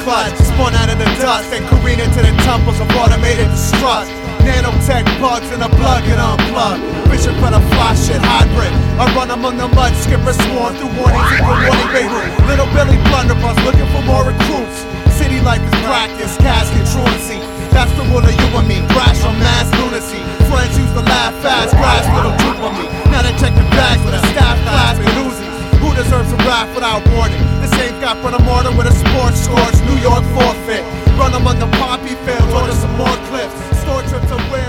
fudge, spawn out of the dust and careen into the temples of automated destruct. Nanotech bugs in a plug and unplug. Vision for the fly shit hybrid. I run among the mud, skipper sworn through warnings, equal warning baby. Little Billy blunderbuss looking for more recruits. City life is practice, casket truancy. That's the rule of you and me, crash on mass lunacy. Friends used to laugh fast, crash little troop on me. Now they check the bags with a staff class and Uzis. Who deserves a rap without warning? The same guy put a mortar with a sports scorch, New York forfeit. Run among the poppy fields, order some more clips. Store trip to where